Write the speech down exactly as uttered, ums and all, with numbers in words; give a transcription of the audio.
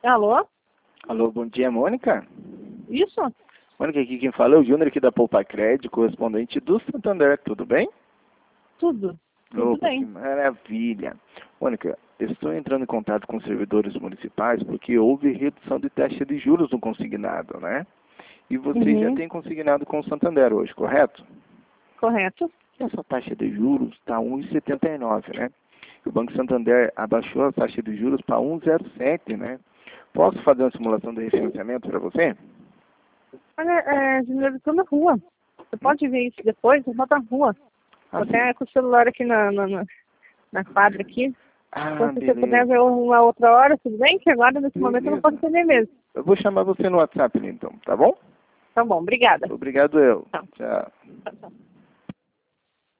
Alô? Alô, bom dia, Mônica. Isso? Mônica, aqui quem fala é o Júnior aqui da Poupa Crédito, correspondente do Santander, tudo bem? Tudo. Tudo Opa, que bem. maravilha. Mônica, estou entrando em contato com os servidores municipais porque houve redução de taxa de juros no consignado, né? E você já Uhum. tem consignado com o Santander hoje, correto? Correto. Essa taxa de juros está um vírgula setenta e nove, né? O Banco Santander abaixou a taxa de juros para um vírgula zero sete, né? Posso fazer uma simulação de refinanciamento para você? Olha, é, Júnior, eu tô na rua. Você pode ver isso depois? Eu vou na rua. Ah, Tô sim. até com o celular aqui na, na, na, na quadra aqui. Então, Ah, se você puder beleza. ver uma outra hora, tudo bem? Que agora, nesse momento, eu não Beleza. posso atender mesmo. Eu vou chamar você no WhatsApp, então, tá bom? Tá bom, obrigada. Obrigado eu. Tá. Tchau. Tchau, tchau.